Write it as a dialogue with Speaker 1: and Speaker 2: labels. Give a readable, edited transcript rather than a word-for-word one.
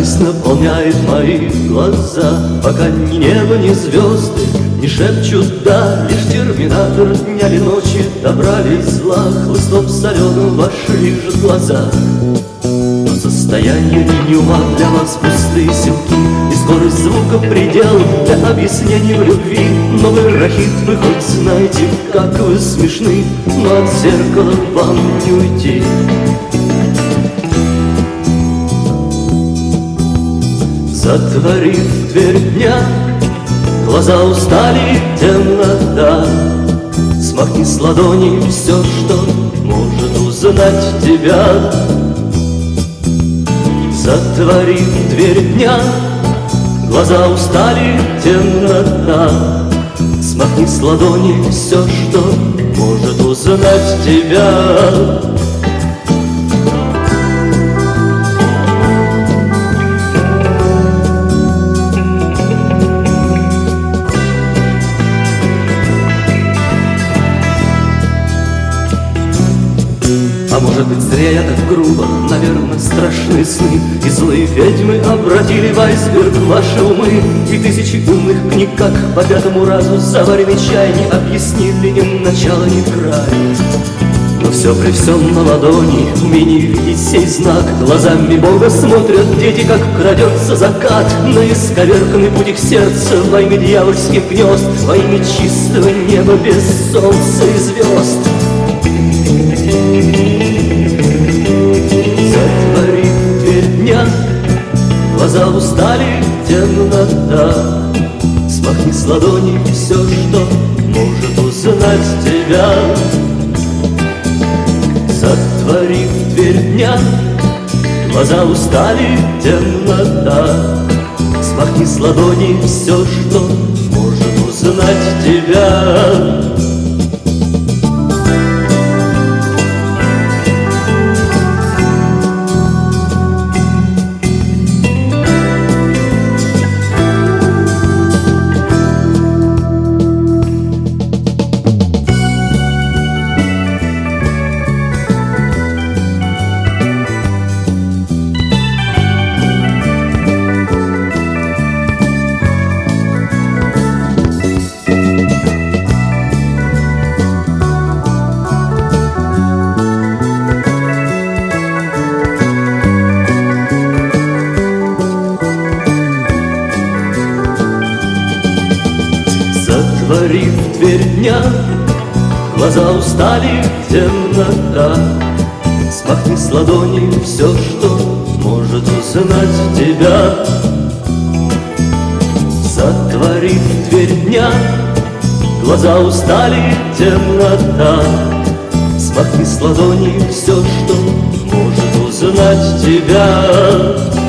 Speaker 1: радость наполняет мои глаза, пока ни небо, ни звезды не шепчут «да». Лишь терминатор дня или ночи добрались зла, хлыстом соленым ваши лижут глаза. Но состояние дни ума для вас пустые селки, и скорость звука предел для объяснений в любви. Новый рахит, вы хоть знаете, как вы смешны, но от зеркала вам не уйти. Затворив дверь дня, глаза устали, темнота. Смахни с ладони все, что может узнать тебя. Затворив дверь дня, глаза устали, темнота. Смахни с ладони все, что может узнать тебя. А может быть, зря я так грубо, наверное, страшные сны и злые ведьмы обратили в айсберг ваши умы. И тысячи умных книг, как по пятому разу заваренный чай, не объяснили ни начала, ни края. Но все при всем на ладони, умение видеть сей знак. Глазами Бога смотрят дети, как крадется закат на исковерканный путь их сердца во имя дьявольских гнезд, во имя чистого неба без солнца и звезд. Затворив дверь дня, глаза устали, темнота. Смахни с ладони все, что может узнать тебя. Затворив дверь дня, глаза устали, темнота. Смахни с ладони все, что может узнать тебя. Затворив дверь дня, глаза устали, темнота. Смахни с ладони все, что может узнать тебя. Затворив дверь дня, глаза устали, темнота. Смахни с ладони все, что может узнать тебя.